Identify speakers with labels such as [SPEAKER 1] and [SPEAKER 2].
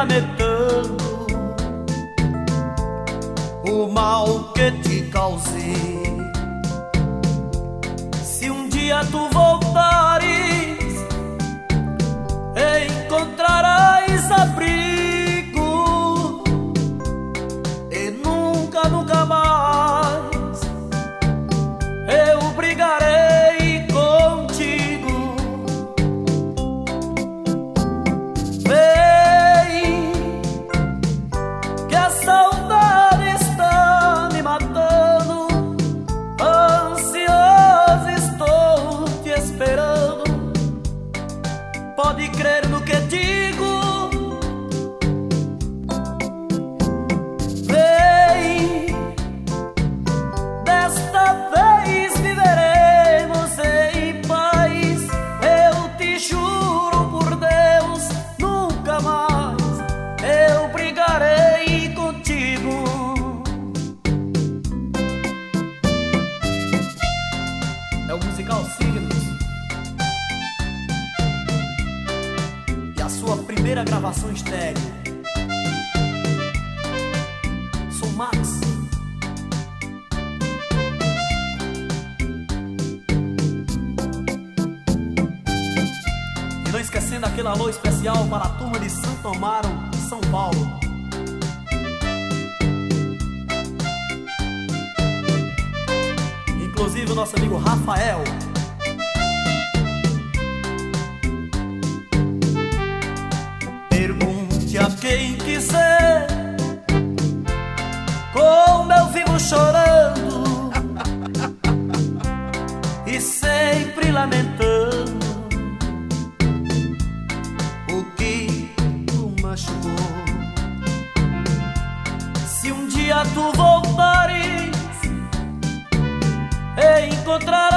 [SPEAKER 1] lamentando o mal que te causei. Se um dia tu voltares, encontrarás abrigo e nunca, nunca mais eu brigarei contigo. Vem, que a saudade está me matando, ansioso estou te esperando. Pode crer no que digo. Vem, desta vez viveremos em paz. Eu te juro por Deus, nunca mais eu brigarei contigo. É o musical Signos, a sua primeira gravação estéreo. Sou Max. E não esquecendo aquele alô especial para a turma de Santo Amaro, São Paulo. Inclusive o nosso amigo Rafael. Pergunte a quem quiser como eu vivo chorando e sempre lamentando o que tu machucou. Se um dia tu voltares, encontrarás